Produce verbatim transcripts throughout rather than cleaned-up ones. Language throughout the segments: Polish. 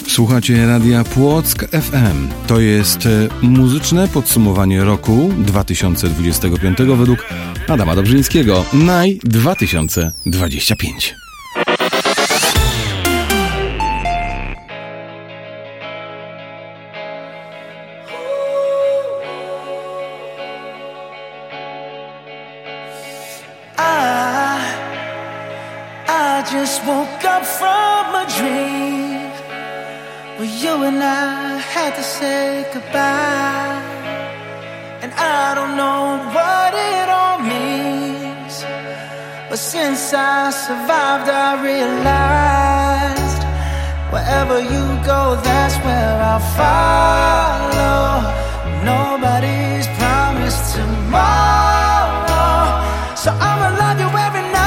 Słuchacie Radia Płock F M. To jest muzyczne podsumowanie roku dwa tysiące dwudziestego piątego według Adama Dobrzyńskiego. Naj dwa tysiące dwudziesty piąty. Just woke up from a dream where you and I had to say goodbye, and I don't know what it all means, but since I survived I realized wherever you go, that's where I'll follow. Nobody's promised tomorrow, so I'ma love you every night.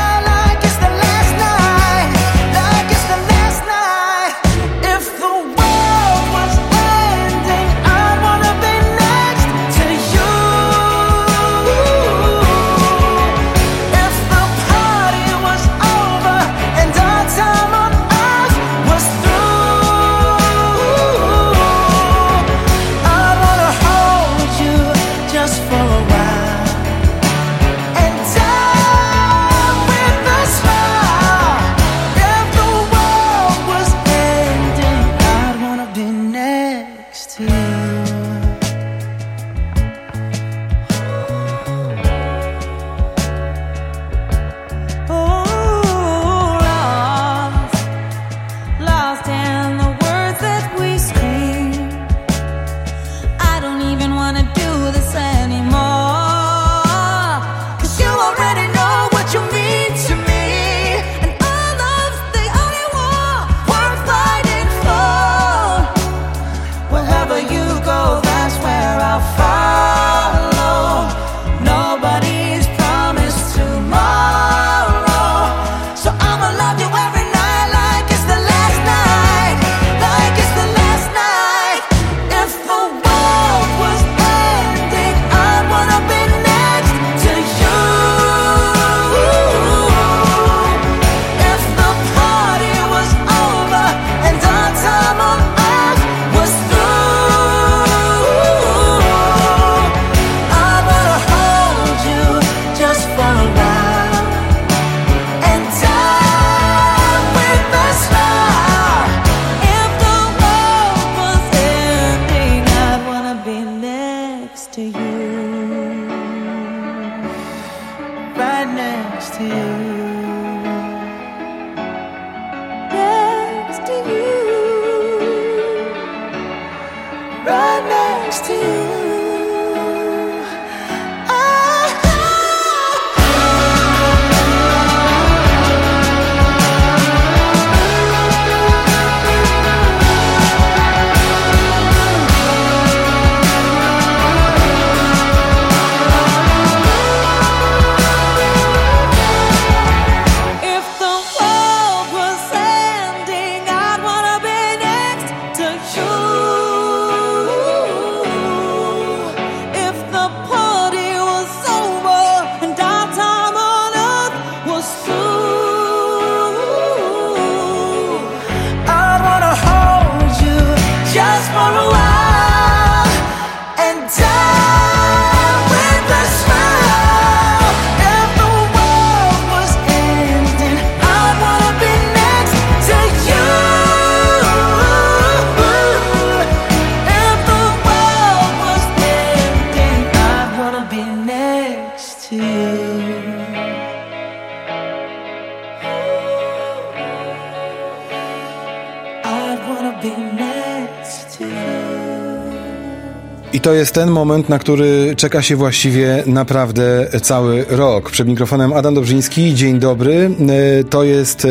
I to jest ten moment, na który czeka się właściwie naprawdę cały rok. Przed mikrofonem Adam Dobrzyński. Dzień dobry. To jest...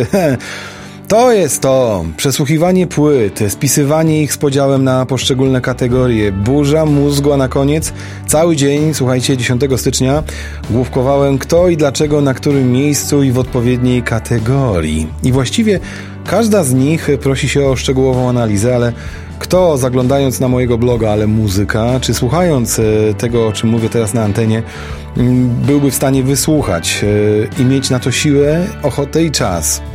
To jest to. Przesłuchiwanie płyt, spisywanie ich z podziałem na poszczególne kategorie. Burza mózgu, a na koniec cały dzień, słuchajcie, dziesiątego stycznia główkowałem kto i dlaczego, na którym miejscu i w odpowiedniej kategorii. I właściwie każda z nich prosi się o szczegółową analizę, ale kto, zaglądając na mojego bloga, ale muzyka, czy słuchając tego, o czym mówię teraz na antenie, byłby w stanie wysłuchać i mieć na to siłę, ochotę i czas.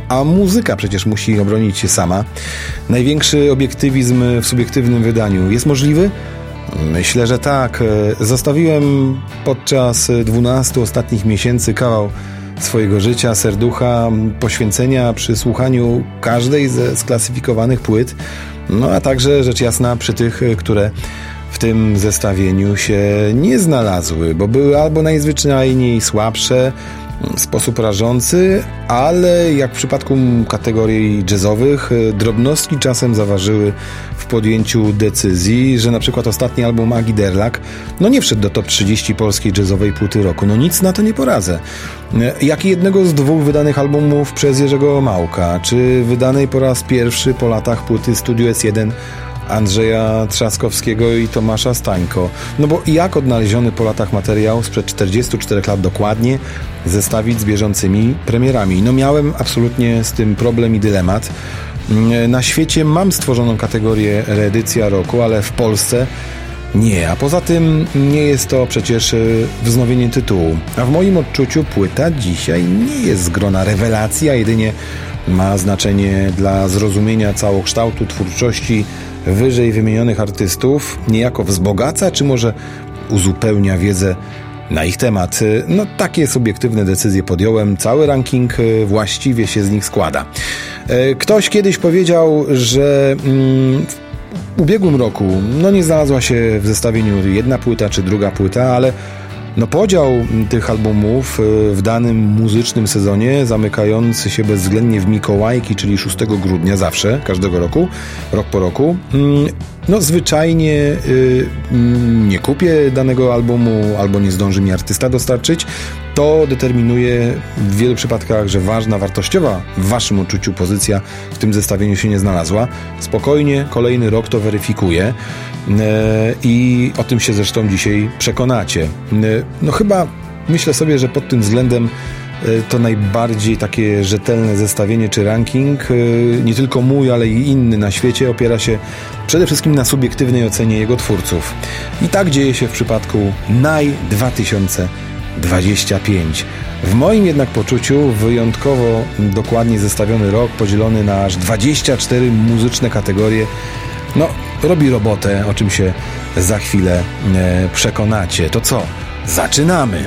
a muzyka przecież musi obronić się sama. Największy obiektywizm w subiektywnym wydaniu jest możliwy? Myślę, że tak. Zostawiłem podczas dwunastu ostatnich miesięcy kawał swojego życia, serducha, poświęcenia przy słuchaniu każdej ze sklasyfikowanych płyt, no a także rzecz jasna przy tych, które w tym zestawieniu się nie znalazły, bo były albo najzwyczajniej słabsze, w sposób rażący, ale jak w przypadku kategorii jazzowych, drobnostki czasem zaważyły w podjęciu decyzji, że na przykład ostatni album Agi Derlak no nie wszedł do top trzydzieści polskiej jazzowej płyty roku. No nic na to nie poradzę. Jak i jednego z dwóch wydanych albumów przez Jerzego Małka, czy wydanej po raz pierwszy po latach płyty Studio S jeden Andrzeja Trzaskowskiego i Tomasza Stańko. No bo jak odnaleziony po latach materiał sprzed czterdziestu czterech lat dokładnie zestawić z bieżącymi premierami? No miałem absolutnie z tym problem i dylemat. Na świecie mam stworzoną kategorię reedycja roku, ale w Polsce nie, a poza tym nie jest to przecież wznowienie tytułu. A w moim odczuciu płyta dzisiaj nie jest z grona rewelacji, a jedynie ma znaczenie dla zrozumienia całokształtu twórczości wyżej wymienionych artystów, niejako wzbogaca, czy może uzupełnia wiedzę na ich temat. No takie subiektywne decyzje podjąłem, cały ranking właściwie się z nich składa. Ktoś kiedyś powiedział, że w ubiegłym roku no nie znalazła się w zestawieniu jedna płyta czy druga płyta, ale no podział tych albumów w danym muzycznym sezonie, zamykający się bezwzględnie w Mikołajki, czyli szóstego grudnia zawsze, każdego roku, rok po roku, no zwyczajnie nie kupię danego albumu albo nie zdąży mi artysta dostarczyć. To determinuje w wielu przypadkach, że ważna, wartościowa w waszym odczuciu pozycja w tym zestawieniu się nie znalazła. Spokojnie, kolejny rok to weryfikuje i o tym się zresztą dzisiaj przekonacie. No chyba myślę sobie, że pod tym względem to najbardziej takie rzetelne zestawienie czy ranking, nie tylko mój, ale i inny na świecie, opiera się przede wszystkim na subiektywnej ocenie jego twórców. I tak dzieje się w przypadku Naj dwa tysiące dwudziestego piątego. W moim jednak poczuciu wyjątkowo dokładnie zestawiony rok, podzielony na aż dwadzieścia cztery muzyczne kategorie, no robi robotę, o czym się za chwilę e, przekonacie. To co? Zaczynamy!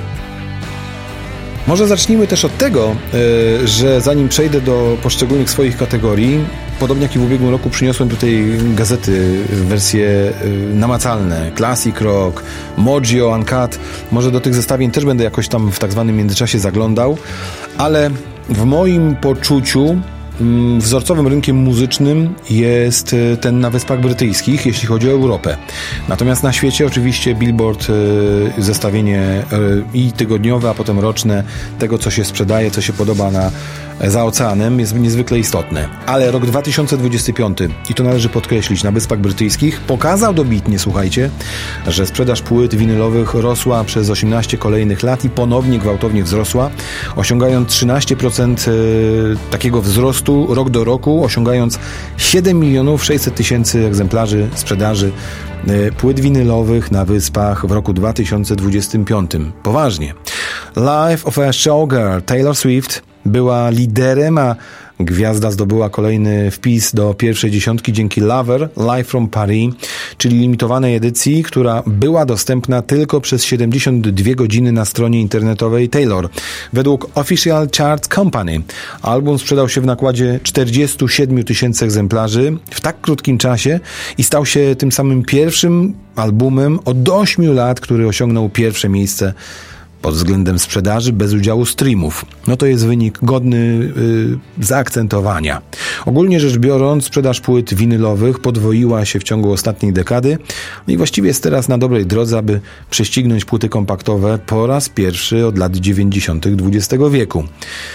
Może zacznijmy też od tego, e, że zanim przejdę do poszczególnych swoich kategorii, podobnie jak i w ubiegłym roku przyniosłem tutaj gazety, wersje e, namacalne, Classic Rock, Mojo, Uncut. Może do tych zestawień też będę jakoś tam w tak zwanym międzyczasie zaglądał, ale w moim poczuciu wzorcowym rynkiem muzycznym jest ten na Wyspach Brytyjskich, jeśli chodzi o Europę. Natomiast na świecie oczywiście Billboard, zestawienie i tygodniowe, a potem roczne tego, co się sprzedaje, co się podoba na, za oceanem, jest niezwykle istotne. Ale rok dwa tysiące dwudziesty piąty, i to należy podkreślić, na Wyspach Brytyjskich pokazał dobitnie, słuchajcie, że sprzedaż płyt winylowych rosła przez osiemnaście kolejnych lat i ponownie gwałtownie wzrosła, osiągając trzynaście procent takiego wzrostu rok do roku, osiągając siedem milionów sześćset tysięcy egzemplarzy sprzedaży płyt winylowych na Wyspach w roku dwa tysiące dwudziestym piątym. Poważnie. Life of a Showgirl Taylor Swift była liderem, a gwiazda zdobyła kolejny wpis do pierwszej dziesiątki dzięki Lover Live from Paris, czyli limitowanej edycji, która była dostępna tylko przez siedemdziesiąt dwie godziny na stronie internetowej Taylor. Według Official Charts Company album sprzedał się w nakładzie czterdzieści siedem tysięcy egzemplarzy w tak krótkim czasie i stał się tym samym pierwszym albumem od ośmiu lat, który osiągnął pierwsze miejsce pod względem sprzedaży bez udziału streamów. No to jest wynik godny yy, zaakcentowania. Ogólnie rzecz biorąc, sprzedaż płyt winylowych podwoiła się w ciągu ostatniej dekady i właściwie jest teraz na dobrej drodze, aby prześcignąć płyty kompaktowe po raz pierwszy od lat dziewięćdziesiątych dwudziestego wieku.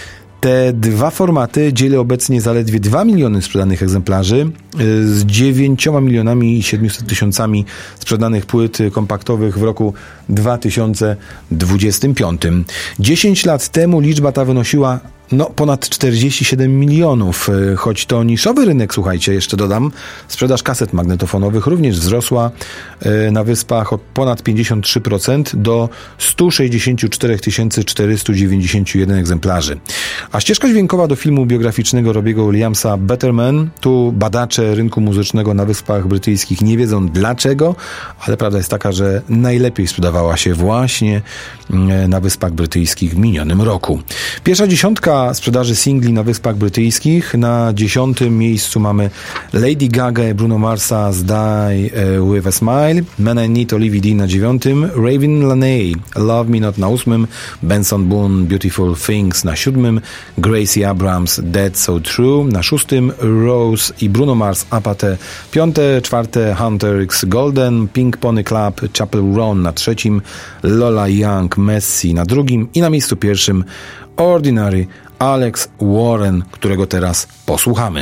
Te dwa formaty dzieli obecnie zaledwie dwa miliony sprzedanych egzemplarzy z dziewięcioma milionami i siedmiuset tysiącami sprzedanych płyt kompaktowych w roku dwa tysiące dwudziestym piątym. dziesięć lat temu liczba ta wynosiła No, ponad czterdzieści siedem milionów, choć to niszowy rynek, słuchajcie, jeszcze dodam. Sprzedaż kaset magnetofonowych również wzrosła na Wyspach o ponad pięćdziesiąt trzy procent do sto sześćdziesiąt cztery tysiące czterysta dziewięćdziesiąt jeden egzemplarzy. A ścieżka dźwiękowa do filmu biograficznego Robiego Williamsa Better Man. Tu badacze rynku muzycznego na Wyspach Brytyjskich nie wiedzą dlaczego, ale prawda jest taka, że najlepiej sprzedawała się właśnie na Wyspach Brytyjskich w minionym roku. Pierwsza dziesiątka sprzedaży singli na Wyspach Brytyjskich. Na dziesiątym miejscu mamy Lady Gaga i Bruno Marsa z Die With A Smile. Man I Need Olivia D na dziewiątym. Raven Laney Love Me Not na ósmym. Benson Boone Beautiful Things na siódmym. Gracie Abrams Dead So True na szóstym. Rose i Bruno Mars Apathy piąte. Czwarte Hunter X Golden. Pink Pony Club Chapel Roan na trzecim. Lola Young Messi na drugim. I na miejscu pierwszym Ordinary Alex Warren, którego teraz posłuchamy.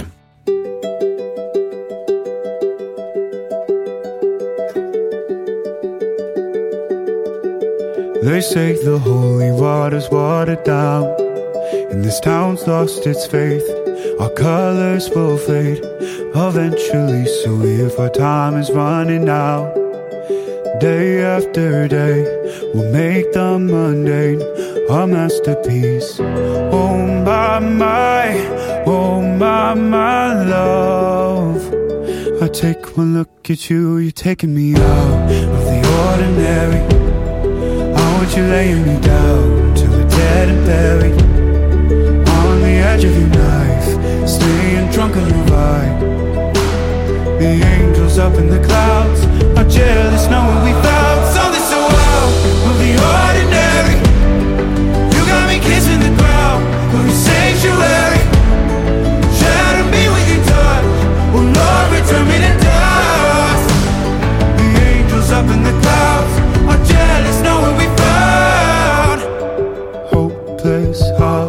They say the holy water's watered down, and this town's lost its faith. Our colors will fade eventually, so if our time is running out, day after day, we'll make the mundane a masterpiece. Oh my, my, oh my, my love. I take one look at you, you're taking me out of the ordinary. I want you laying me down till we're dead and buried. On the edge of your knife, staying drunk on your vibe. The angels up in the clouds are jealous knowing we found something so out of the ordinary. You got me kissing the ground of your sanctuary. Shatter me with your touch, oh Lord, return me to dust. The angels up in the clouds are jealous knowing we found hopeless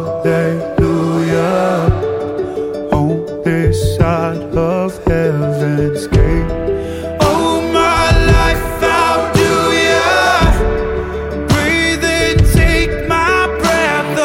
hallelujah on this side of heaven's gate. Oh my life, how do ya breathe and take my breath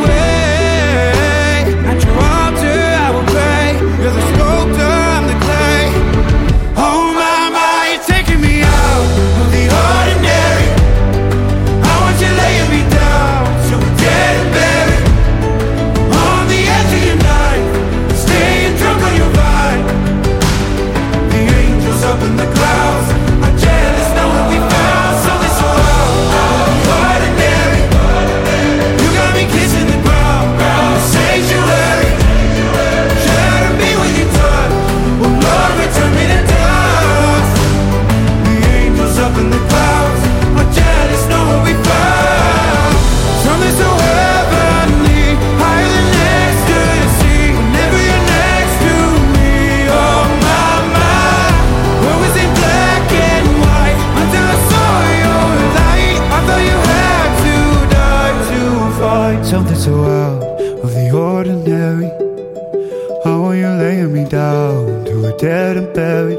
away? At your altar I will pray. You're the sculptor, I'm the clay. Oh my, my, you're taking me out of the ordinary. I want you laying me down so we're dead and buried. On the edge of your knife, staying drunk on your vine. The angels up in the clouds are jealous knowing we found something so out of the ordinary. You got me kissing the ground in the sanctuary. Shatter me with your touch, oh Lord, return me to dust. The angels up in the clouds are jealous knowing we found something so heavenly, higher than ecstasy. Whenever you're next to me, oh my, my. What was in black and white until I saw your light? I thought you had to die to fight something so out of the ordinary. How are you laying me down to a dead and buried?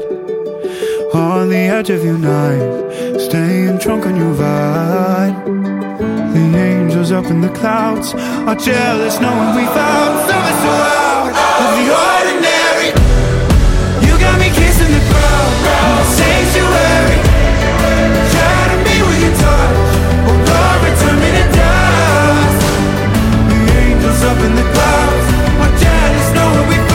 On the edge of your knife, staying drunk on your vine. The angels up in the clouds are jealous knowing we found something so out of the ordinary. You got me kissing the ground in the sanctuary. Shatter me with your touch, oh Lord, return me to dust. The angels up in the clouds are jealous knowing we found.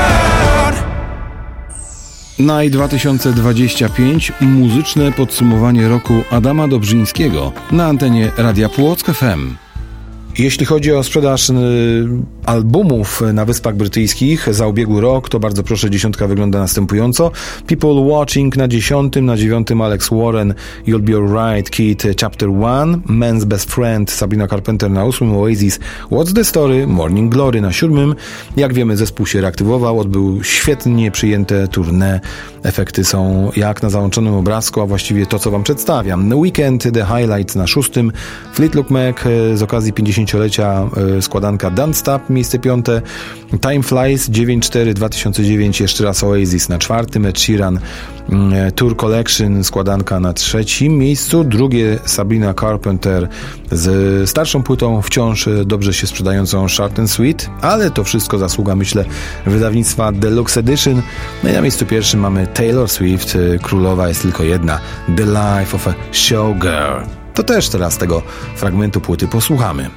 Naj dwa tysiące dwudziesty piąty muzyczne podsumowanie roku Adama Dobrzyńskiego na antenie Radia Płock F M. Jeśli chodzi o sprzedaż y, albumów na Wyspach Brytyjskich za ubiegły rok, to bardzo proszę, dziesiątka wygląda następująco. People Watching na dziesiątym, na dziewiątym Alex Warren, You'll Be Alright Kid Chapter one, Man's Best Friend Sabrina Carpenter na ósmym, Oasis What's the Story, Morning Glory na siódmym. Jak wiemy, zespół się reaktywował, odbył świetnie przyjęte tournée. Efekty są jak na załączonym obrazku, a właściwie to, co wam przedstawiam. Weekend, The Highlights na szóstym, Fleetwood Mac z okazji pięćdziesięciolecia składanka Don't Stop Me miejsce piąte. Time Flies dziewięć cztery dwa tysiące dziewięć, jeszcze raz Oasis na czwartym, Ed Sheeran Tour Collection, składanka na trzecim miejscu, drugie Sabrina Carpenter z starszą płytą, wciąż dobrze się sprzedającą Short and Sweet, ale to wszystko zasługa, myślę, wydawnictwa Deluxe Edition. No i na miejscu pierwszym mamy Taylor Swift, królowa jest tylko jedna, The Life of a Showgirl. To też teraz tego fragmentu płyty posłuchamy.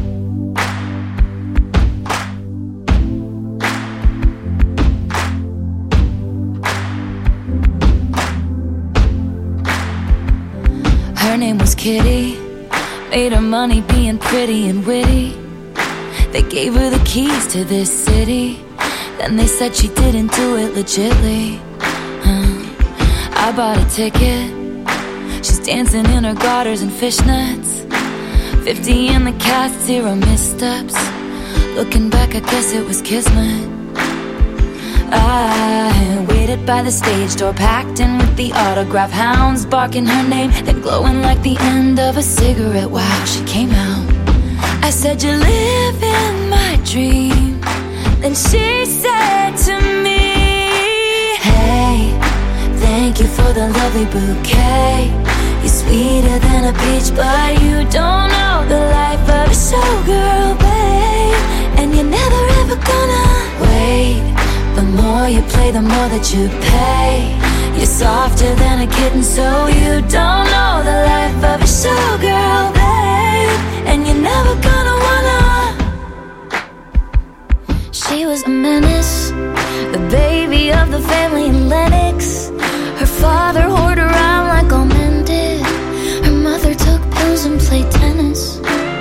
Her name was Kitty, made her money being pretty and witty. They gave her the keys to this city, then they said she didn't do it legitly. huh. I bought a ticket, she's dancing in her garters and fishnets. Fifty in the cast, zero missteps. Looking back, I guess it was kismet. I waited by the stage door, packed in with the autograph hounds, barking her name, then glowing like the end of a cigarette. Wow, she came out. I said, "You live in my dream." Then she said to me, "Hey, thank you for the lovely bouquet. You're sweeter than a peach, but you don't know the life of a showgirl, babe. And you're never ever gonna wait. The more you play, the more that you pay. You're softer than a kitten, so you don't know the life of a showgirl, babe. And you're never gonna wanna." She was a menace, the baby of the family in Lennox. Her father whored around like all men did. Her mother took pills and played tennis.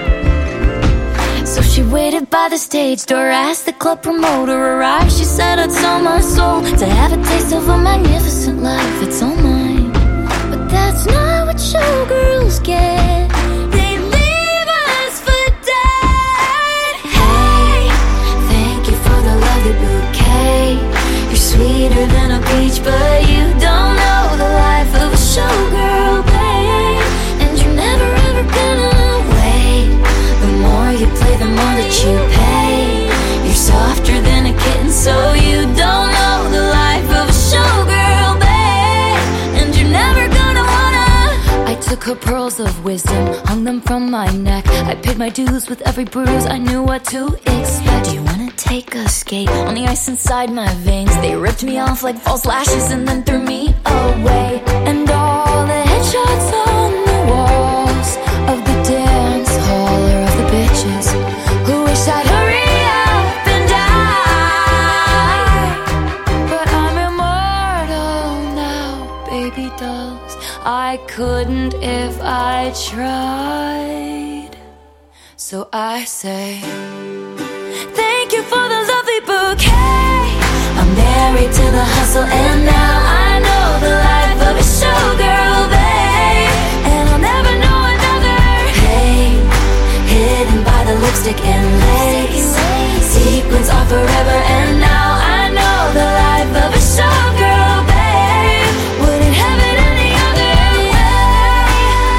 So she waited by the stage door, asked the club promoter arrive. She said, "I'd sell my soul to have a taste of a magnificent life. It's all mine." But that's not what showgirls get. They leave us for dead. Hey, thank you for the lovely bouquet. You're sweeter than a peach, but you don't know the life of a showgirl, babe. And you're never ever gonna wait. The more you play, the more that you pay. You're softer than a kitten, so you don't know the life of a showgirl, babe. And you're never gonna wanna. I took her pearls of wisdom, hung them from my neck. I paid my dues with every bruise, I knew what to expect. Do you wanna take a skate on the ice inside my veins? They ripped me off like false lashes and then threw me away. And all the headshots on the walls of the dance hall are of the bitches who wish I'd hurry up and die. But I'm immortal now, baby dolls. I couldn't if I tried. So I say, thank you for the lovely bouquet. I'm married to the hustle, and now I know the life of a showgirl, babe. And I'll never know another. Hey, hidden by the lipstick and lace, sequins are forever, and now I know the life of a showgirl, babe. Wouldn't have it any other way.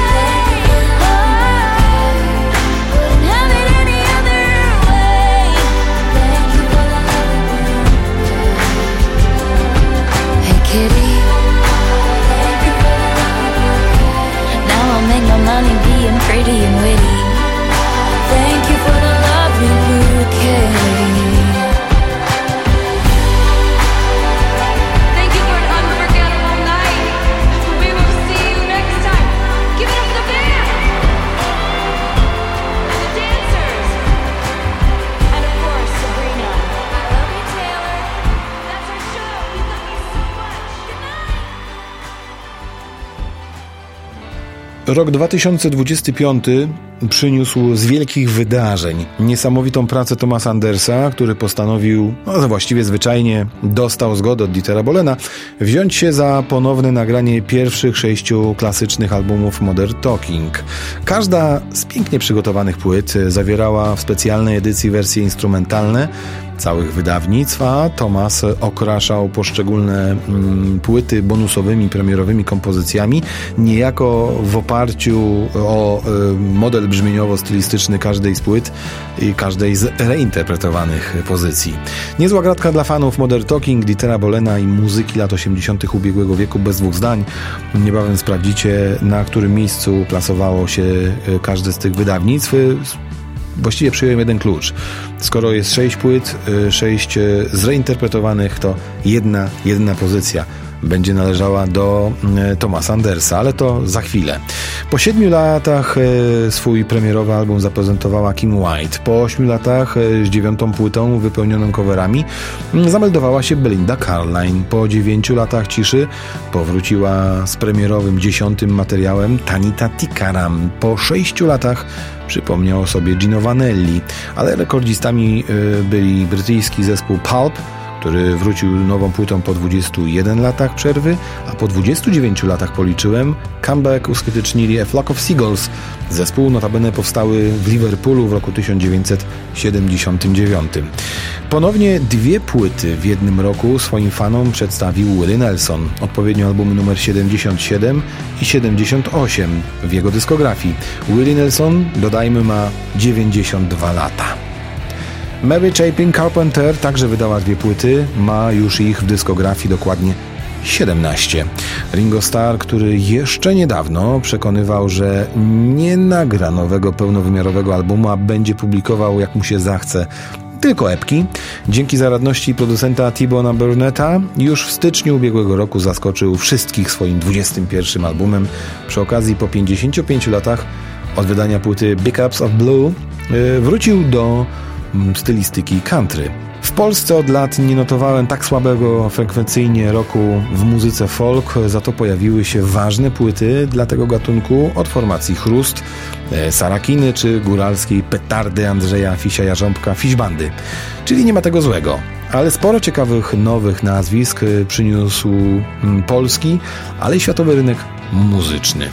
Oh, wouldn't have it any other way. Thank you for the lovely bouquet. Hey kitty, thank you for the lovely bouquet. Now I'll make my money being pretty and witty. Thank you for the lovely bouquet. Thank you for an unforgettable night. We will see you next time. Give it up for the band, the dancers, and of course Sabrina. I love you, Taylor. That's our show. You love me so much. Good night. Rok dwa tysiące dwudziesty piąty przyniósł z wielkich wydarzeń niesamowitą pracę Thomasa Andersa, który postanowił, no właściwie zwyczajnie dostał zgodę od Dietera Bohlena, wziąć się za ponowne nagranie pierwszych sześciu klasycznych albumów Modern Talking. Każda z pięknie przygotowanych płyt zawierała w specjalnej edycji wersje instrumentalne, całych wydawnictw, a Thomas okraszał poszczególne mm, płyty bonusowymi, premierowymi kompozycjami, niejako w oparciu o y, model brzmieniowo-stylistyczny każdej z płyt i każdej z reinterpretowanych pozycji. Niezła gratka dla fanów Modern Talking, Dietera Bolena i muzyki lat osiemdziesiątych ubiegłego wieku, bez dwóch zdań. Niebawem sprawdzicie, na którym miejscu plasowało się każde z tych wydawnictw. Właściwie przyjąłem jeden klucz. Skoro jest sześć płyt, sześć zreinterpretowanych, to jedna, jedna pozycja będzie należała do Thomasa Andersa, ale to za chwilę. Po siedmiu latach swój premierowy album zaprezentowała Kim White. Po ośmiu latach z dziewiątą płytą wypełnioną coverami zameldowała się Belinda Carlisle. Po dziewięciu latach ciszy powróciła z premierowym dziesiątym materiałem Tanita Tikaram. Po sześciu latach przypomniał o sobie Gino Vanelli, ale rekordzistami byli brytyjski zespół Pulp, który wrócił nową płytą po dwudziestu jeden latach przerwy, a po dwudziestu dziewięciu latach policzyłem, comeback uskutecznili A Flock of Seagulls. Zespół notabene powstały w Liverpoolu w roku tysiąc dziewięćset siedemdziesiątym dziewiątym. Ponownie dwie płyty w jednym roku swoim fanom przedstawił Willie Nelson, odpowiednio albumy numer siedemdziesiąt siedem i siedemdziesiąt osiem w jego dyskografii. Willie Nelson, dodajmy, ma dziewięćdziesiąt dwa lata. Mary Chapin Carpenter także wydała dwie płyty, ma już ich w dyskografii dokładnie siedemnaście. Ringo Starr, który jeszcze niedawno przekonywał, że nie nagra nowego pełnowymiarowego albumu, a będzie publikował jak mu się zachce tylko epki, dzięki zaradności producenta T-Bona Burnetta już w styczniu ubiegłego roku zaskoczył wszystkich swoim dwudziestym pierwszym albumem. Przy okazji po pięćdziesięciu pięciu latach od wydania płyty Big Ups of Blue yy, wrócił do stylistyki country. W Polsce od lat nie notowałem tak słabego frekwencyjnie roku w muzyce folk, za to pojawiły się ważne płyty dla tego gatunku od formacji Chrust, Sarakiny czy góralskiej petardy Andrzeja Fisia-Jarząbka Fiszbandy. Czyli nie ma tego złego. Ale sporo ciekawych nowych nazwisk przyniósł polski, ale i światowy rynek muzyczny.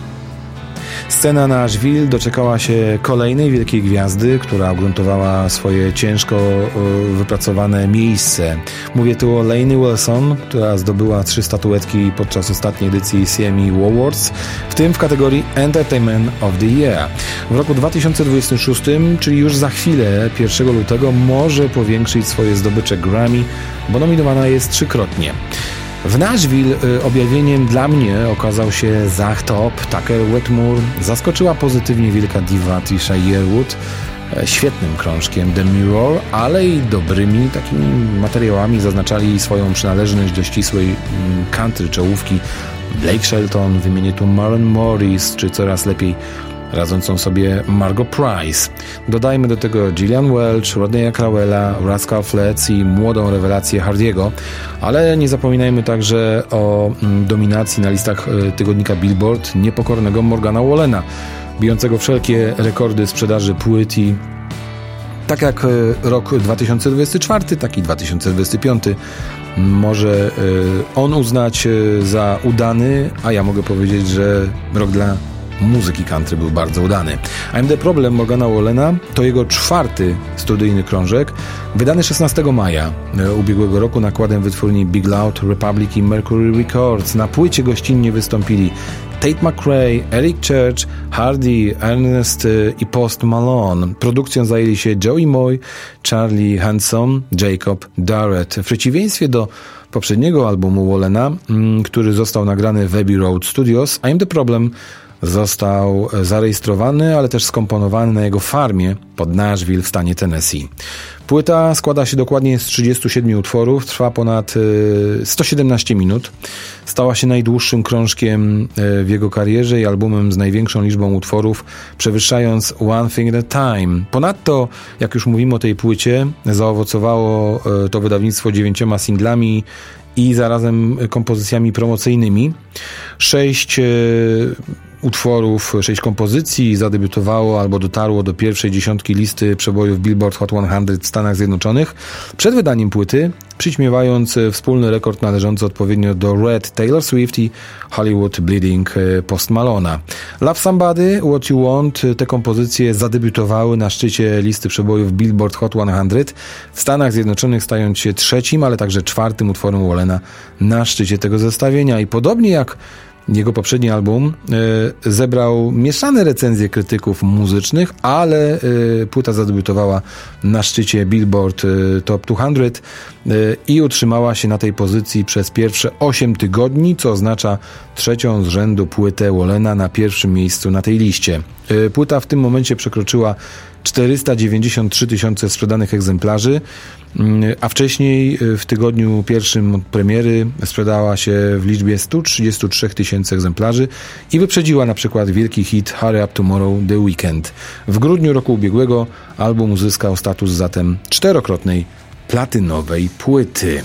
Scena Nashville doczekała się kolejnej wielkiej gwiazdy, która ugruntowała swoje ciężko wypracowane miejsce. Mówię tu o Lainey Wilson, która zdobyła trzy statuetki podczas ostatniej edycji C M E Awards, w tym w kategorii Entertainment of the Year. W roku dwa tysiące dwudziestym szóstym, czyli już za chwilę, pierwszego lutego, może powiększyć swoje zdobycze Grammy, bo nominowana jest trzykrotnie. W Nashville objawieniem dla mnie okazał się Zach Top. Tucker Wetmore zaskoczyła pozytywnie wielka diva Trisha Yearwood świetnym krążkiem The Mirror, ale i dobrymi takimi materiałami zaznaczali swoją przynależność do ścisłej country czołówki. Blake Shelton, wymienię tu Maren Morris, czy coraz lepiej radzącą sobie Margot Price. Dodajmy do tego Gillian Welch, Rodneya Crowella, Rascal Flatts i młodą rewelację Hardiego, ale nie zapominajmy także o dominacji na listach tygodnika Billboard niepokornego Morgana Wallena, bijącego wszelkie rekordy sprzedaży płyt i tak jak rok dwa tysiące dwudziesty czwarty, tak i dwa tysiące dwudziesty piąty może on uznać za udany, a ja mogę powiedzieć, że rok dla muzyki country był bardzo udany. I'm the Problem Morgana Wallena to jego czwarty studyjny krążek, wydany szesnastego maja ubiegłego roku nakładem wytwórni Big Loud, Republic i Mercury Records. Na płycie gościnnie wystąpili Tate McRae, Eric Church, Hardy, Ernest i Post Malone. Produkcją zajęli się Joey Moy, Charlie Hanson, Jacob Durrett. W przeciwieństwie do poprzedniego albumu Wallena, który został nagrany w Abbey Road Studios, I'm the Problem został zarejestrowany, ale też skomponowany na jego farmie pod Nashville w stanie Tennessee. Płyta składa się dokładnie z trzydziestu siedmiu utworów, trwa ponad sto siedemnaście minut. Stała się najdłuższym krążkiem w jego karierze i albumem z największą liczbą utworów, przewyższając One Thing at a Time. Ponadto, jak już mówimy o tej płycie, zaowocowało to wydawnictwo dziewięcioma singlami i zarazem kompozycjami promocyjnymi. Sześć utworów, sześć kompozycji zadebiutowało albo dotarło do pierwszej dziesiątki listy przebojów Billboard Hot sto w Stanach Zjednoczonych przed wydaniem płyty, przyćmiewając wspólny rekord należący odpowiednio do Red Taylor Swift i Hollywood Bleeding Post Malona. Love Somebody, What You Want, te kompozycje zadebiutowały na szczycie listy przebojów Billboard Hot sto w Stanach Zjednoczonych, stając się trzecim, ale także czwartym utworem Wallena na szczycie tego zestawienia. I podobnie jak jego poprzedni album e, zebrał mieszane recenzje krytyków muzycznych, ale e, płyta zadebiutowała na szczycie Billboard e, Top sto e, i utrzymała się na tej pozycji przez pierwsze osiem tygodni, co oznacza trzecią z rzędu płytę Wallena na pierwszym miejscu na tej liście. E, płyta w tym momencie przekroczyła czterysta dziewięćdziesiąt trzy tysiące sprzedanych egzemplarzy, a wcześniej w tygodniu pierwszym od premiery sprzedała się w liczbie sto trzydzieści trzy tysięcy egzemplarzy i wyprzedziła na przykład wielki hit Hurry Up Tomorrow The Weeknd. W grudniu roku ubiegłego album uzyskał status zatem czterokrotnej platynowej płyty.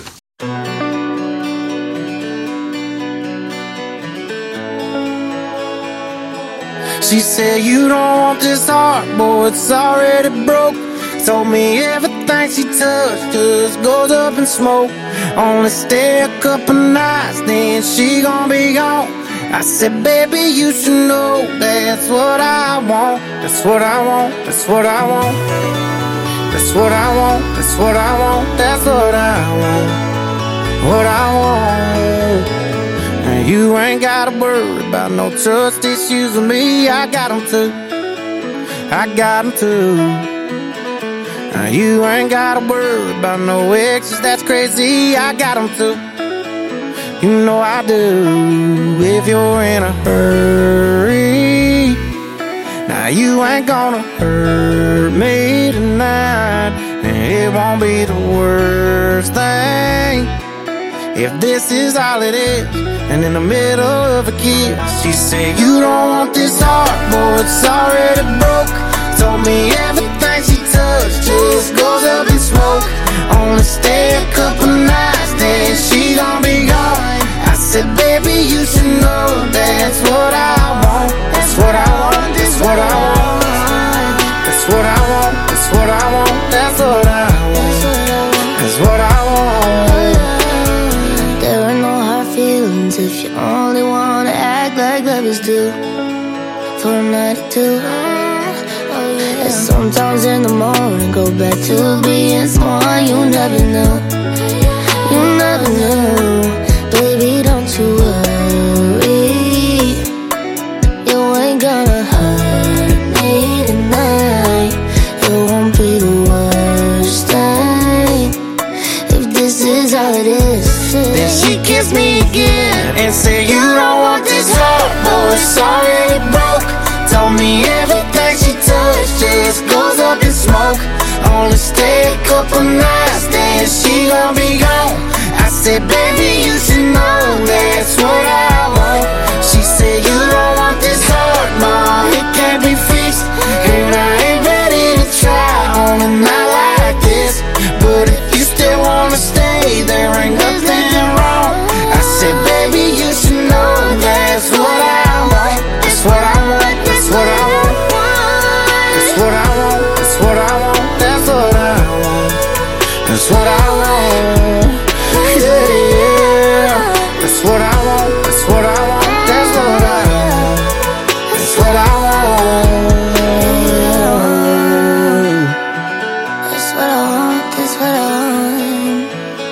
She said you don't want this heart, boy, it's already broke. Told me everything she touched just goes up in smoke. Only stay a couple nights, then she gon' be gone. I said, baby, you should know that's what I want. That's what I want, that's what I want. That's what I want, that's what I want. That's what I want, what I want. And you ain't gotta worry about no trust issues with me. I got them too, I got them too. Now you ain't gotta worry about no exes, that's crazy. I got them too, you know I do. If you're in a hurry, now you ain't gonna hurt me tonight. And it won't be the worst thing if this is all it is. And in the middle of a kiss, she said, you don't want this heart, boy, it's already broke. Told me everything she touched just goes up in smoke. Only stay a couple nights, then she gon' be gone. I said, baby, you should know that's what I want. That's what I want, that's what I want. That's what I want, that's what I want. That's what I want, that's what I want. There are no hard feelings if you only wanna act like lovers do. For a night or two. And sometimes in the morning go back to being someone you never knew. You never knew. Baby, don't you worry, you ain't gonna hurt me tonight. It won't be the worst thing if this is all it is. Then she kissed me again and said, you don't want this heart, boy, it's already broke. Told me everything she touched just goes up in smoke. Only stay a couple nights, then she gon' be gone. I said, baby, you should know that's what I want. She said, you don't want this heart, ma, it can't be fixed. And I ain't ready to try on a night like this. But if you still wanna stay, there ain't nothing wrong. I said, baby, you should know that's what I want. That's what I want, that's what I want. That's what I want, that's what I want. That's what I want, that's what I want. Yeah, yeah. That's what I want, that's what I want. That's what I want, that's what I want. That's what I want, that's what I want.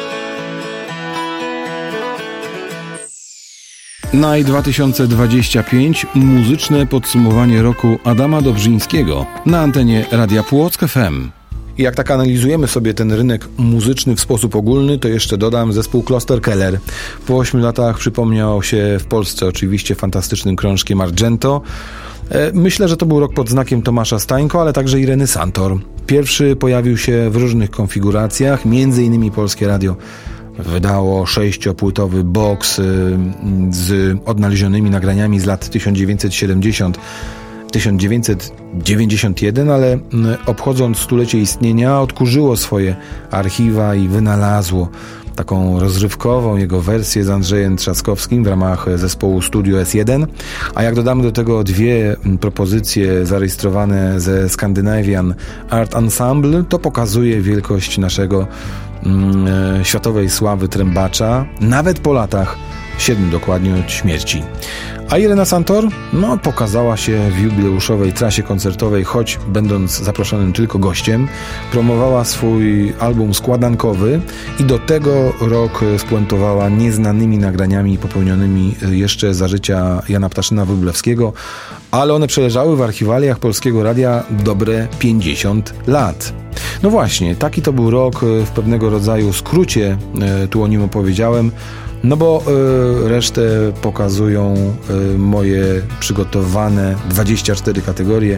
Naj dwa tysiące dwudziesty piąty muzyczne podsumowanie roku Adama Dobrzyńskiego na antenie Radia Płock F M. I jak tak analizujemy sobie ten rynek muzyczny w sposób ogólny, to jeszcze dodam zespół Kloster Keller. Po ośmiu latach przypomniał się w Polsce oczywiście fantastycznym krążkiem Argento. Myślę, że to był rok pod znakiem Tomasza Stańko, ale także Ireny Santor. Pierwszy pojawił się w różnych konfiguracjach, między innymi Polskie Radio wydało sześciopłytowy boks z odnalezionymi nagraniami z lat tysiąc dziewięćset siedemdziesiąt tysiąc dziewięćset dziewięćdziesiąt jeden, ale obchodząc stulecie istnienia odkurzyło swoje archiwa i wynalazło taką rozrywkową jego wersję z Andrzejem Trzaskowskim w ramach zespołu Studio S jeden, a jak dodamy do tego dwie propozycje zarejestrowane ze Scandinavian Art Ensemble, to pokazuje wielkość naszego mm, światowej sławy trębacza, nawet po latach, siedmiu dokładnie od śmierci. A Irena Santor, no, pokazała się w jubileuszowej trasie koncertowej, choć będąc zaproszonym tylko gościem, promowała swój album składankowy i do tego rok spuentowała nieznanymi nagraniami popełnionymi jeszcze za życia Jana Ptaszyna-Wróblewskiego, ale one przeleżały w archiwaliach Polskiego Radia dobre pięćdziesiąt lat. No właśnie, taki to był rok w pewnego rodzaju skrócie, tu o nim opowiedziałem, no bo y, resztę pokazują y, moje przygotowane dwadzieścia cztery kategorie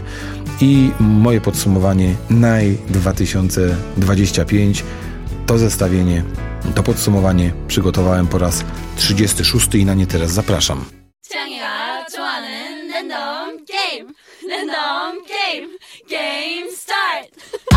i moje podsumowanie Naj dwa tysiące dwadzieścia pięć. To zestawienie, to podsumowanie przygotowałem po raz trzydziesty szósty i na nie teraz zapraszam. 창이가 좋아하는 랜덤 게임, 랜덤 게임, 게임 스타트.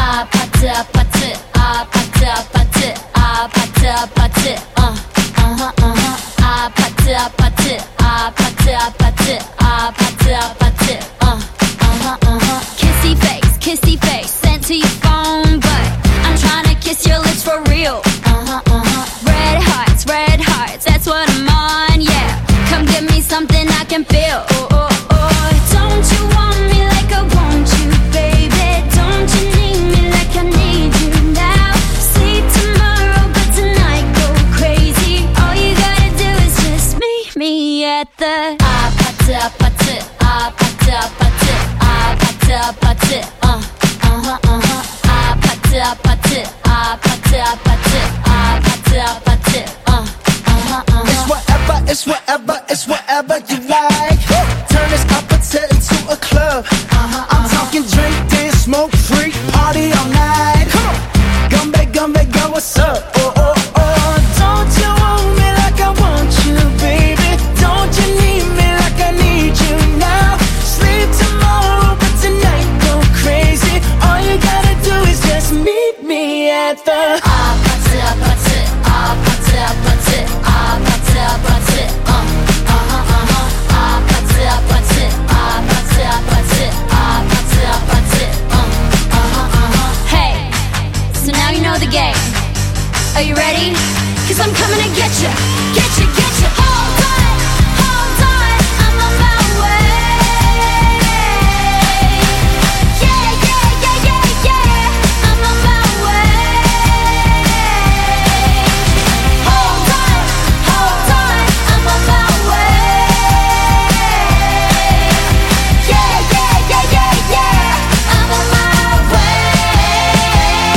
아파트 아파트 아파트 아파트 아파트 아파트 어 어허 어허 아파트 아파트 아파트 아파트 아파트 아파트 어 어허 어허 kissy face kissy face sent to your phone but I'm trying to kiss your lips for real. Uh-huh uh-huh red hearts red hearts that's what I'm on yeah. Come give me something I can feel. Oh, oh, oh. Don't you want me like I want you, baby? Don't you need me like I need you now? Sleep tomorrow, but tonight go crazy. All you gotta do is just meet me at the 아파트 아파트 아파트 아파트 아파트 아파트 uh uh-huh uh-huh 아파트 아파트 아파트 아파트 아파트 아파트 uh uh-huh uh-huh It's whatever, it's whatever, it's whatever you like. Turn this opposite into a club. Uh-huh, I'm talking drink, dance, smoke, freak, party all night. Come on, Gumbe, Gumbe, go, what's up? Oh, oh, oh. Don't you want me like I want you, baby? Don't you need me like I need you now? Sleep tomorrow, but tonight go crazy. All you gotta do is just meet me at the 아파트 아파트 아파트 아파트 아파트 아파트 어 어허 어허 아파트 아파트 아파트 아파트 아파트 아파트 어 어허 어허 Hey, so now you know the game. Are you ready? Cause I'm coming to get you, get you, get you. Hold on, hold on, I'm on my way. Yeah, yeah, yeah, yeah, yeah, I'm on my way. Hold on, hold on, I'm on my way. Yeah, yeah, yeah, yeah, yeah, I'm on my way.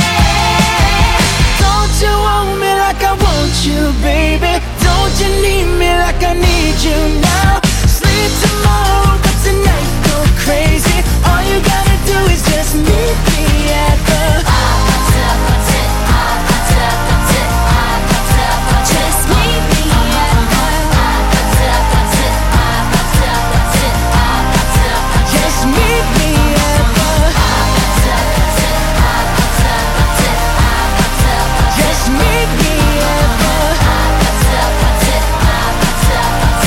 Don't you want me like I want you, baby? Don't you need me like I need you now? Sleep tomorrow, but tonight go crazy. All you gotta do is just meet me at the 아파트 아파트 아파트 아파트 아파트 아파트 Just meet me at the 아파트 아파트 아파트 아파트 아파트 아파트 Just meet me at the 아파트 아파트 아파트 아파트 아파트 아파트 Just meet me at the 아파트 아파트 아파트 아파트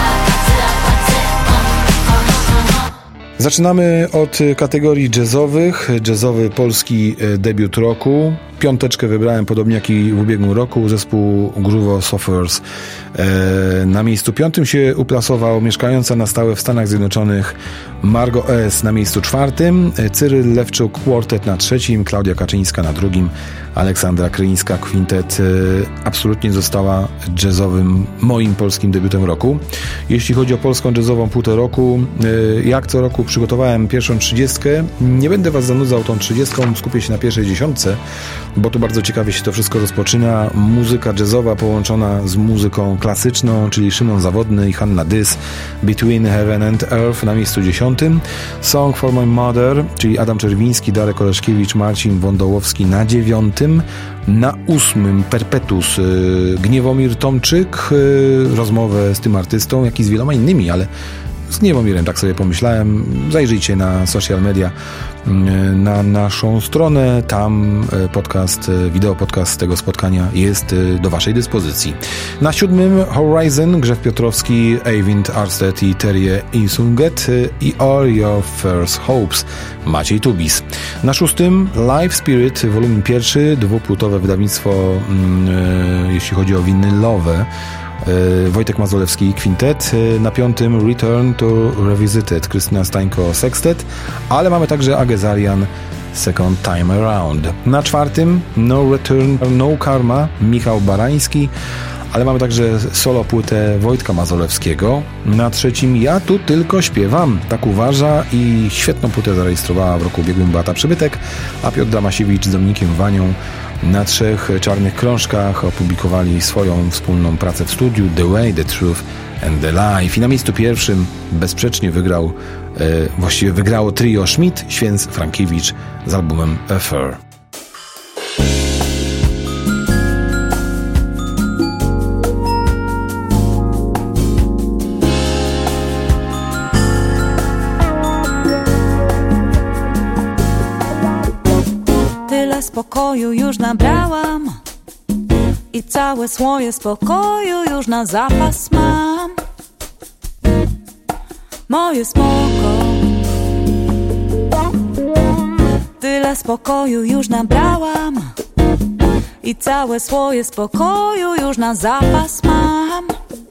아파트 아파트 Zaczynamy od kategorii jazzowych. Jazzowy polski debiut roku. Piąteczkę wybrałem, podobnie jak i w ubiegłym roku, zespół Gruvo Sofers. Na miejscu piątym się uplasował mieszkająca na stałe w Stanach Zjednoczonych Margo S. na miejscu czwartym, Cyryl Lewczuk Quartet na trzecim, Klaudia Kaczyńska na drugim, Aleksandra Kryńska Quintet absolutnie została jazzowym, moim polskim debiutem roku. Jeśli chodzi o polską jazzową płytę roku, jak co roku przygotowałem pierwszą trzydziestkę. Nie będę was zanudzał tą trzydziestką, skupię się na pierwszej dziesiątce, bo tu bardzo ciekawie się to wszystko rozpoczyna. Muzyka jazzowa połączona z muzyką klasyczną, czyli Szymon Zawodny i Hanna Dys, Between Heaven and Earth na miejscu dziesiątym, Song for My Mother, czyli Adam Czerwiński, Darek Oleszkiewicz, Marcin Wądołowski na dziewiątym, na ósmym Perpetus, Gniewomir Tomczyk, rozmowę z tym artystą, jak i z wieloma innymi, ale z Gniewomirem, tak sobie pomyślałem. Zajrzyjcie na social media, na naszą stronę. Tam podcast, wideo podcast tego spotkania jest do waszej dyspozycji. Na siódmym Horizon, Grzech Piotrowski, Eivind Arstedt i Terje Isunget i All Your First Hopes, Maciej Tubis. Na szóstym Live Spirit, wolumin pierwszy, dwupłytowe wydawnictwo, yy, jeśli chodzi o winylowe, yy, Wojtek Mazolewski Quintet. Yy, na piątym Return to Revisited, Krystyna Stańko Sextet, ale mamy także Agezarian Second Time Around. Na czwartym No Return, No Karma, Michał Barański, ale mamy także solo płytę Wojtka Mazolewskiego. Na trzecim Ja tu tylko śpiewam, tak uważa, i świetną płytę zarejestrowała w roku ubiegłym Beata Przybytek, a Piotr Damasiewicz z Dominikiem Wanią na trzech czarnych krążkach opublikowali swoją wspólną pracę w studiu The Way, The Truth and The Life. I na miejscu pierwszym bezsprzecznie wygrał, e, właściwie wygrało trio Schmidt, Święc, Frankiewicz z albumem Affair. Spokoju już nabrałam i całe słoje spokoju już na zapas mam. Moje spoko, tyle spokoju już nabrałam i całe słoje spokoju już na zapas mam.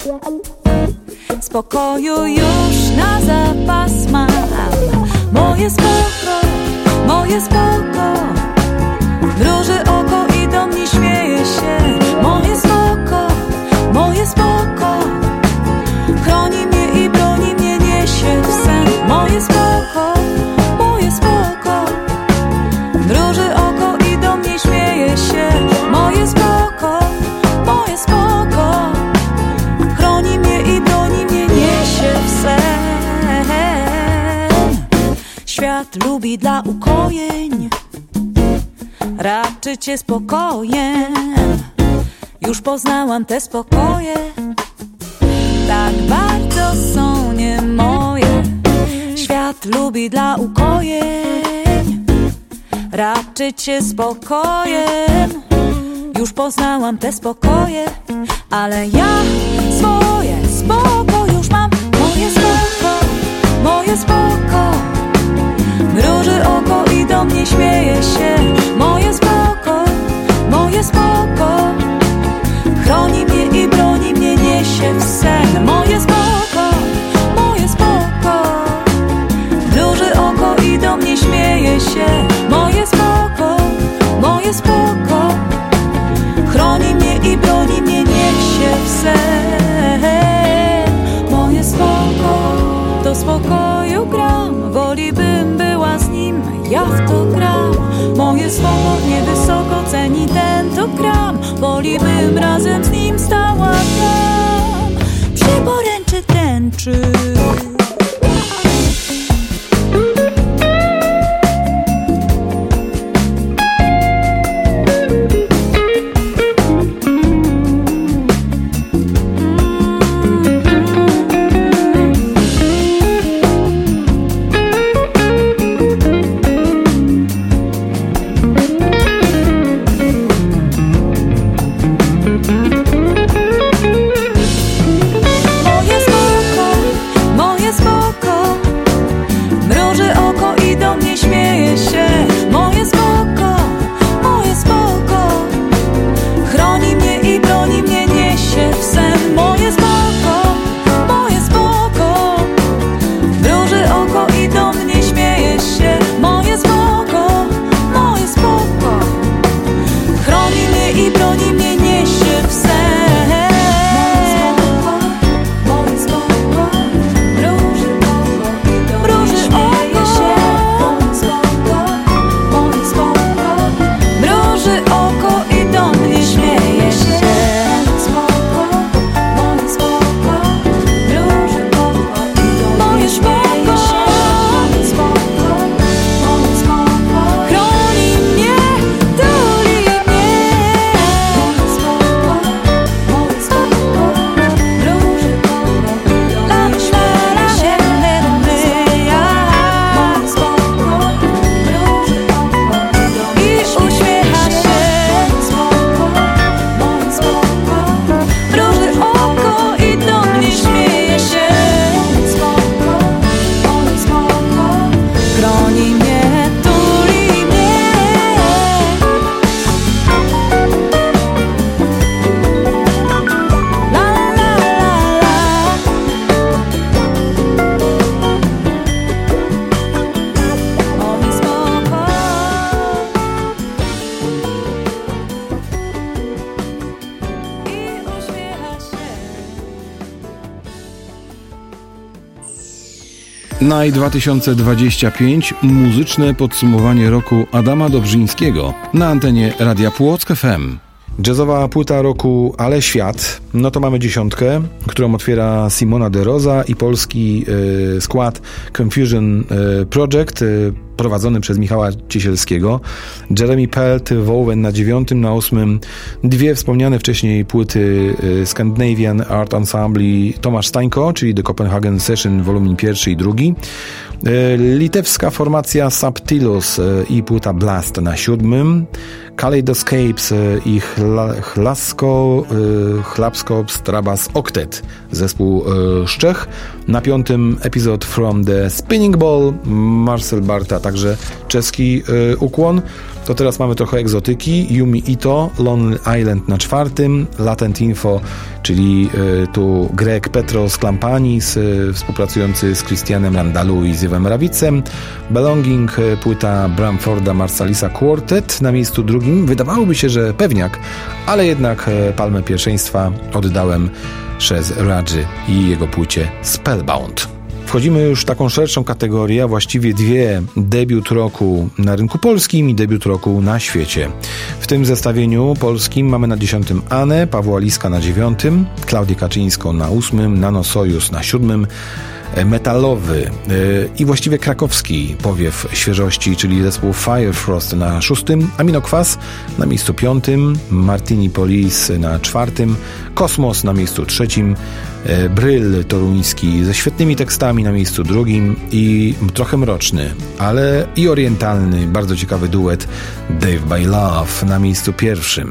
Spokoju już na zapas mam. Moje spoko, moje spoko, mruży oko i do mnie śmieje się. Moje spoko, moje spoko, chroni mnie i broni mnie, niesie w sen. Moje spoko, moje spoko, mruży oko i do mnie śmieje się. Moje spoko, moje spoko, chroni mnie i broni mnie, niesie w sen. Świat lubi dla ukojeń raczyć cię spokojem. Już poznałam te spokoje, tak bardzo są nie moje. Świat lubi dla ukojeń raczyć cię spokojem. Już poznałam te spokoje, ale ja swoje spoko już mam. Moje spoko, moje spoko, mruży oko i do mnie śmieje się. Moje spoko, moje spoko, chroni mnie i broni mnie, niesie w sen. Moje spoko, moje spoko, mruży oko i do mnie śmieje się. Moje spoko, moje spoko, chroni mnie i broni mnie, niesie w sen. Moje spoko, do spokoju gram, wolibym była z nim, ja w to gram. Moje spoko niewysoko ceni ten to gram, wolibym razem z nim stała tam, przy poręczy tęczy. Moje Naj dwa tysiące dwudziesty piąty. Muzyczne podsumowanie roku Adama Dobrzyńskiego na antenie Radia Płock F M. Jazzowa płyta roku Ale Świat, no to mamy dziesiątkę, którą otwiera Simona de Rosa i polski y, skład Confusion y, Project, y, prowadzony przez Michała Ciesielskiego. Jeremy Pelt, Woven na dziewiątym, na ósmym dwie wspomniane wcześniej płyty y, Scandinavian Art Ensemble Tomasz Stańko, czyli The Copenhagen Session wolumin pierwszy i drugi. Y, litewska formacja Subtilus y, i płyta Blast na siódmym. Kaleidoscapes i Chlasko, Chlapsko Strabas Octet, zespół z Czech. Na piątym Episode from the Spinning Ball, Marcel Barta, także czeski ukłon. To teraz mamy trochę egzotyki. Yumi Ito, Lonely Island na czwartym, Latent Info, czyli y, tu Greg Petros Klampanis, y, współpracujący z Christianem Randalu i Zjewem Rawicem. Belonging, y, płyta Bramforda Marsalisa Quartet na miejscu drugim. Wydawałoby się, że pewniak, ale jednak y, palmę pierwszeństwa oddałem Shez Radży i jego płycie Spellbound. Wchodzimy już w taką szerszą kategorię, a właściwie dwie: debiut roku na rynku polskim i debiut roku na świecie. W tym zestawieniu polskim mamy na dziesiątym Anę, Pawła Liska na dziewiątym, Klaudię Kaczyńską na ósmym, Nano Sojus na siódmym, metalowy yy, i właściwie krakowski powiew świeżości, czyli zespół Firefrost na szóstym, Aminokwas na miejscu piątym, Martini Police na czwartym, Kosmos na miejscu trzecim, yy, Bryl toruński ze świetnymi tekstami na miejscu drugim i trochę mroczny, ale i orientalny, bardzo ciekawy duet Dave by Love na miejscu pierwszym.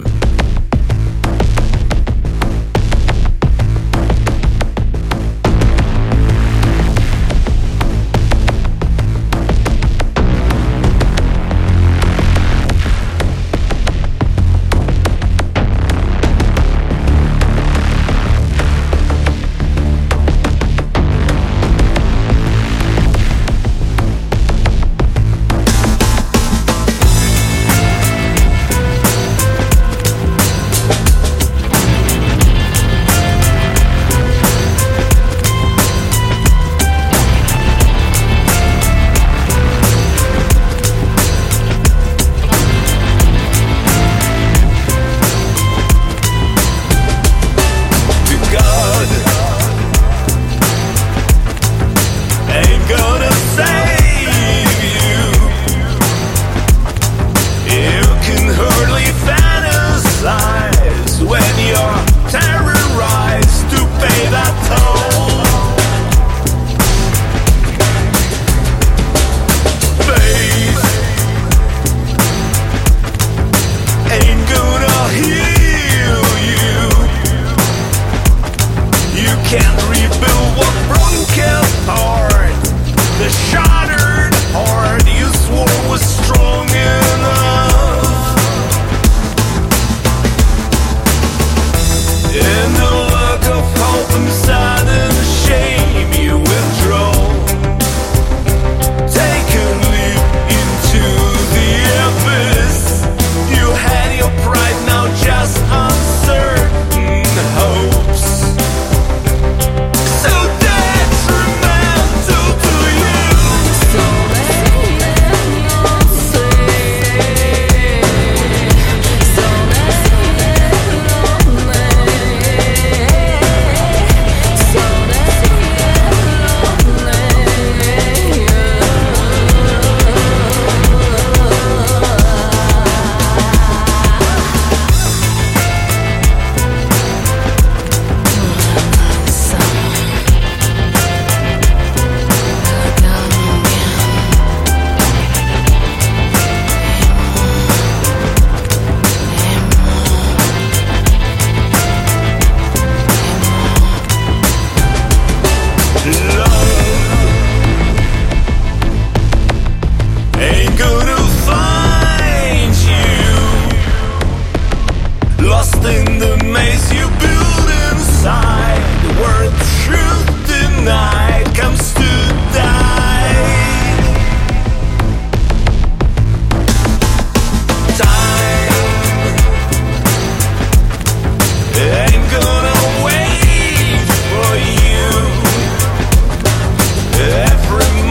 Every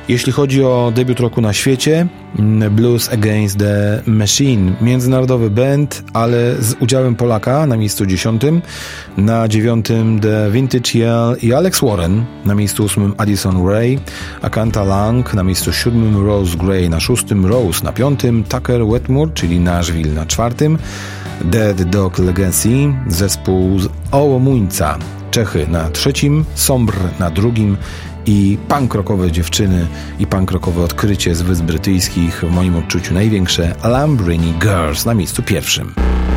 Jeśli chodzi o debiut roku na świecie, Blues Against the Machine, międzynarodowy band, ale z udziałem Polaka na miejscu dziesiątym, na dziewiątym The Vintage Yell i Alex Warren, na miejscu ósmym Addison Rae, Akanta Lang na miejscu siódmym, Rose Gray na szóstym, Rose na piątym, Tucker Wetmore, czyli Nashville na czwartym, Dead Dog Legacy, zespół z Ołomuńca, Czechy na trzecim, Sombr na drugim i punk rockowe dziewczyny i punk rockowe odkrycie z Wysp Brytyjskich, w moim odczuciu największe, Lambrini Girls na miejscu pierwszym.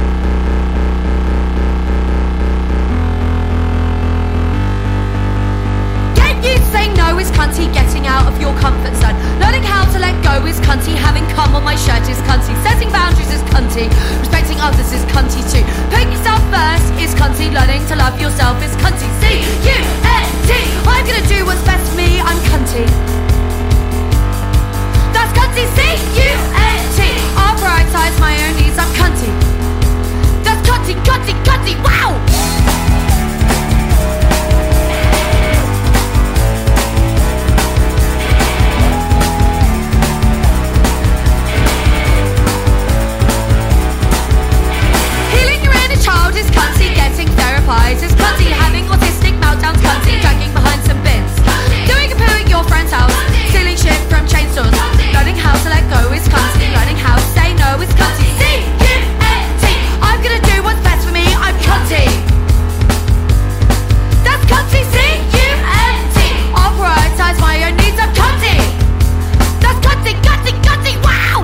Cunty, getting out of your comfort zone. Learning how to let go is cunty. Having cum on my shirt is cunty. Setting boundaries is cunty. Respecting others is cunty too. Putting yourself first is cunty. Learning to love yourself is cunty. C U N T. I'm gonna do what's best for me. I'm cunty. That's cunty. C U N T. I'll prioritize my own needs. I'm cunty. That's cunty, cunty, cunty. Wow! Is cunty, having autistic meltdowns, cunty, dragging behind some bins, doing a poo at your friend's house, stealing shit from chain stores, learning how to let go is cunty, learning how to say no is cunty. C U N T. I'm gonna do what's best for me. I'm cunty. That's cunty. C U N T. I'll prioritize my own needs. I'm cunty. That's cunty, cunty, cunty. Wow.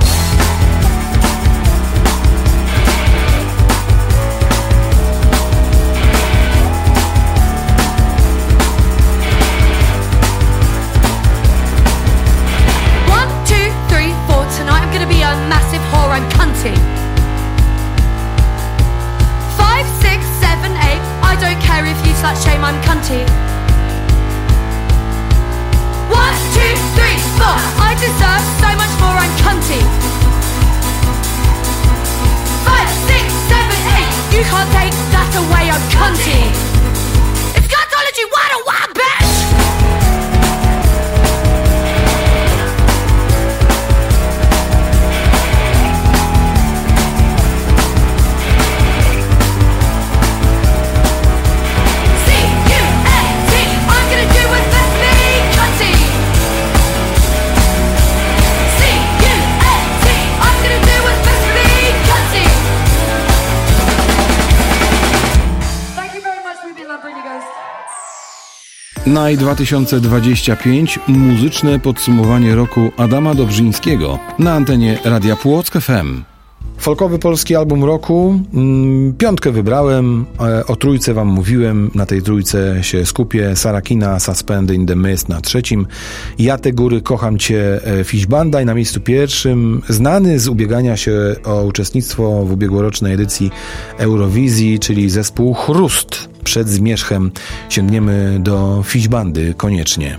Massive whore, I'm cunty. Five, six, seven, eight. I don't care if you slut shame, I'm cunty. One, two, three, four. I deserve so much more, I'm cunty. Five, six, seven, eight. You can't take that away, I'm cunty. It's cuntology one oh one, bitch! Naj dwa tysiące dwudziesty piąty muzyczne podsumowanie roku Adama Dobrzyńskiego na antenie Radia Płock F M. Folkowy polski album roku. Piątkę wybrałem, o trójce wam mówiłem, na tej trójce się skupię. Sarakina, Suspend in the Mist na trzecim. Ja te góry, kocham cię, Fish Bandai na miejscu pierwszym. Znany z ubiegania się o uczestnictwo w ubiegłorocznej edycji Eurowizji, czyli zespół Chrust. Przed zmierzchem sięgniemy do Fish Bandy koniecznie.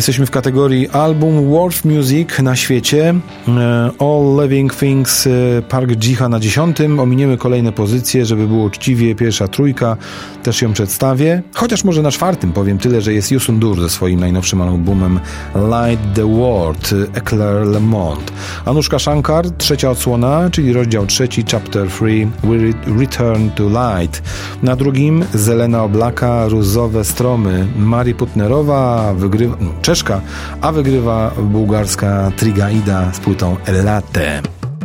Jesteśmy w kategorii Album World Music na świecie. All Living Things, Park Jiha na dziesiątym. Ominiemy kolejne pozycje, żeby było uczciwie. Pierwsza trójka, też ją przedstawię. Chociaż może na czwartym powiem tyle, że jest Youssou N'Dour ze swoim najnowszym albumem Light the World, Eclair Le Monde. Anushka Shankar, trzecia odsłona, czyli rozdział trzeci, chapter three, We Return to Light. Na drugim Zelena Oblaka, Różowe Stromy. Mari Putnerowa, wygrywa, no, Czeszka, a wygrywa bułgarska Trigaida z płytą Elate.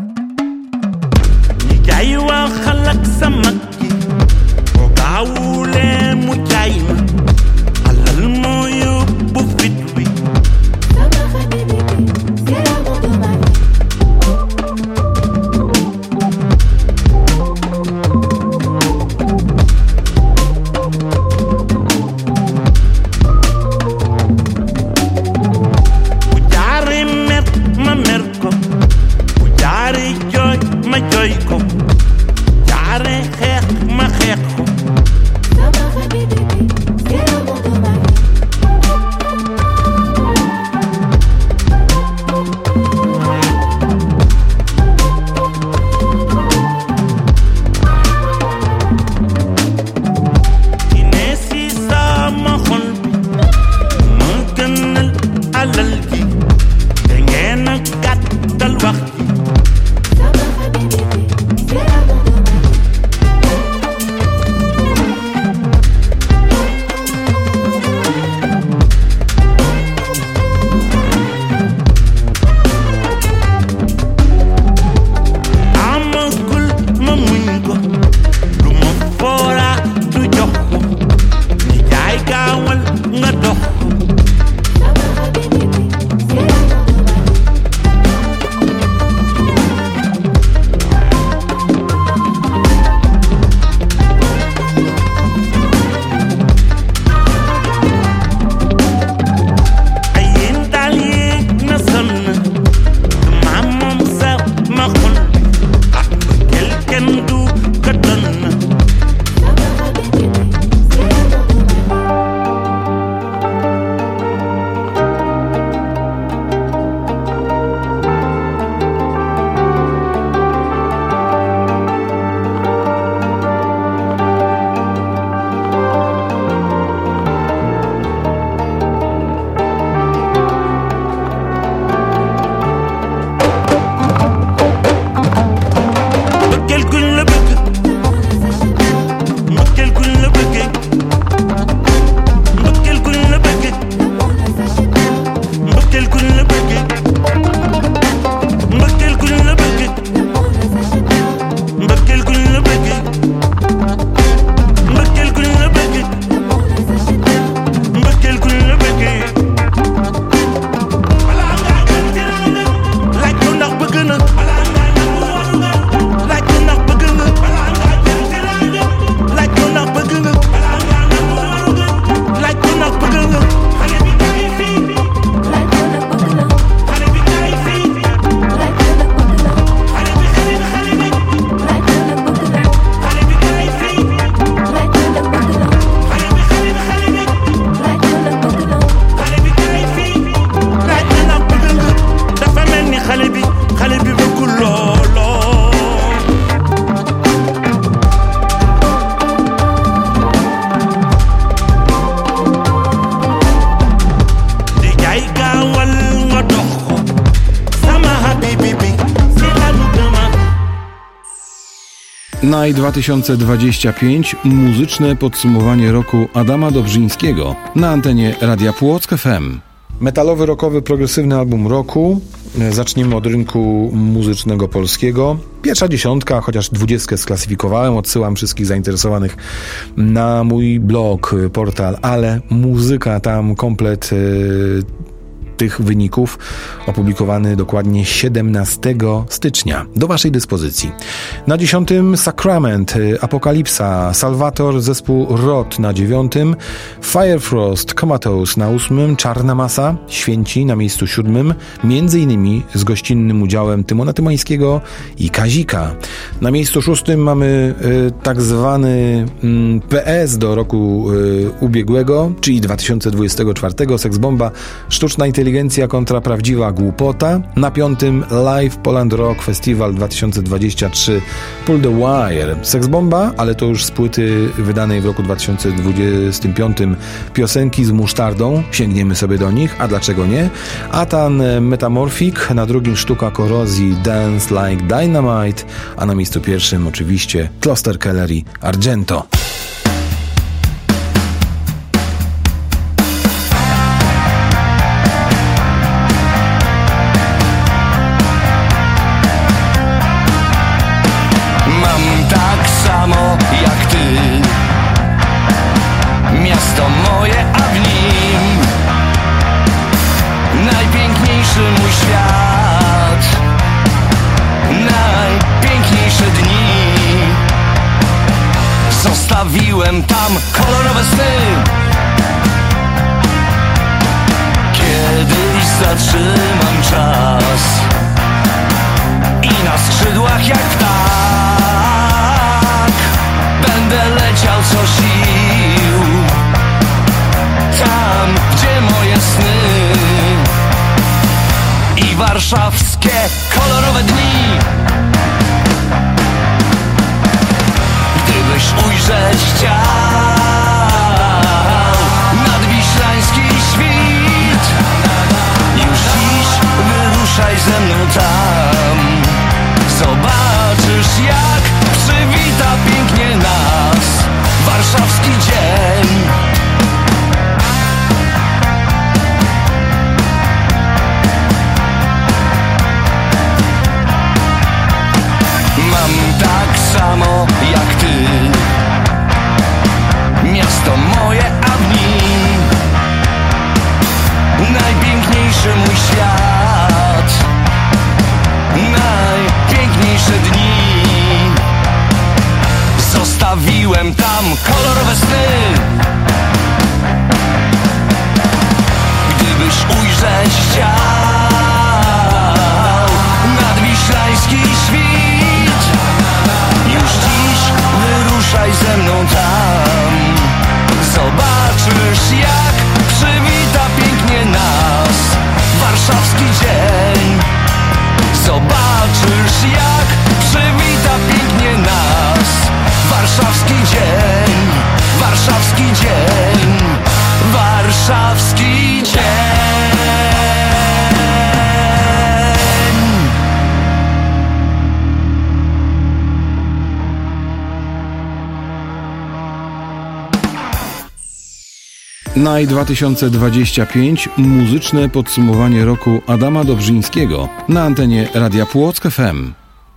Night dwa tysiące dwadzieścia pięć. Muzyczne podsumowanie roku Adama Dobrzyńskiego na antenie Radia Płock F M. Metalowy, rockowy, progresywny album roku. Zaczniemy od rynku muzycznego polskiego. Pierwsza dziesiątka, chociaż dwudziestkę sklasyfikowałem. Odsyłam wszystkich zainteresowanych na mój blog, portal, ale muzyka tam komplet... Yy, tych wyników opublikowany dokładnie siedemnastego stycznia. Do waszej dyspozycji. Na dziesiątym Sacrament, Apokalipsa, Salvator, zespół Rot na dziewiątym, Firefrost, Comatose na ósmym, Czarna Masa, Święci na miejscu siódmym, między innymi z gościnnym udziałem Tymona Tymańskiego i Kazika. Na miejscu szóstym mamy y, tak zwany y, P S do roku y, ubiegłego, czyli dwa tysiące dwudziestego czwartego, Seksbomba, Sztuczna Inteligencja kontra Prawdziwa Głupota. Na piątym Live Poland Rock Festival dwa tysiące dwudziesty trzeci, Pull the Wire. Seksbomba, ale to już z płyty wydanej w roku dwa tysiące dwudziestym piątym, Piosenki z musztardą. Sięgniemy sobie do nich, a dlaczego nie? Atan Metamorphic, na drugim Sztuka Korozji, Dance Like Dynamite, a na miejscu pierwszym oczywiście Kloster Keller i Argento. Mam tak samo jak ty, miasto moje, a w nim najpiękniejszy mój świat, najpiękniejsze dni. Zostawiłem tam kolorowe sny. Kiedyś zatrzymam czas i na skrzydłach jak ptak będę leciał co sił, tam gdzie moje sny i warszawskie kolorowe dni. Gdybyś ujrzeć chciał nadwiślański świt, już dziś wyruszaj ze mną tam. Zobaczysz, jak przywita pięknie nas warszawski dzień. Mam tak samo jak ty, miasto moje, a w nim najpiękniejszy mój świat, najpiękniejsze dni. Zostawiłem tam kolorowe sny. Gdybyś ujrzeć chciał nadwiślański świt, już dziś wyruszaj ze mną tam. Zobaczysz, jak przywita pięknie nas warszawski dzień. Zobaczysz, jak przywita pięknie nas warszawski dzień, warszawski dzień, warszawski dzień. Naj dwa tysiące dwudziesty piąty, muzyczne podsumowanie roku Adama Dobrzyńskiego na antenie Radia Płock F M.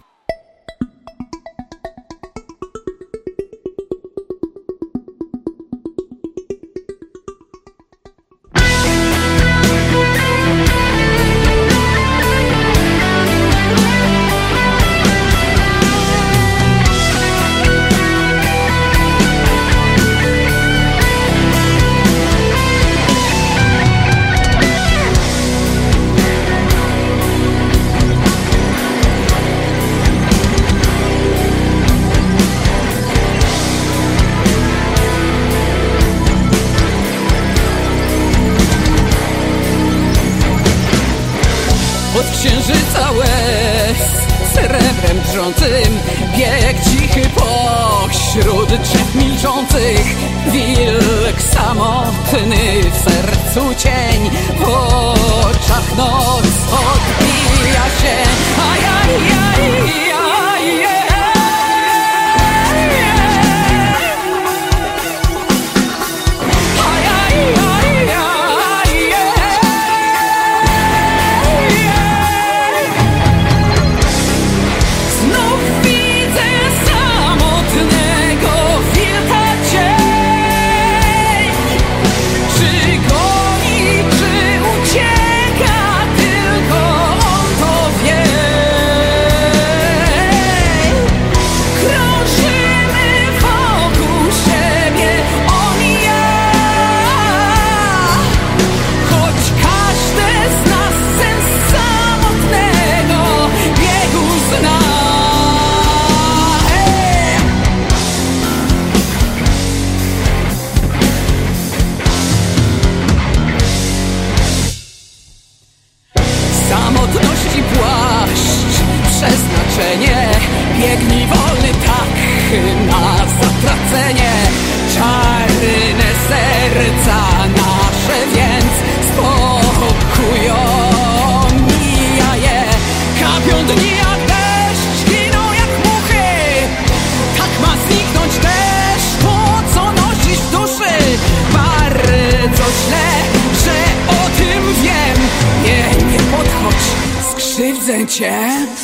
Księżyca łez srebrem drżącym bieg cichy pośród drzew milczących. Wilk samotny w sercu cień, w oczach noc odbija się. Ajajajajaj. Ucieka pojęcie.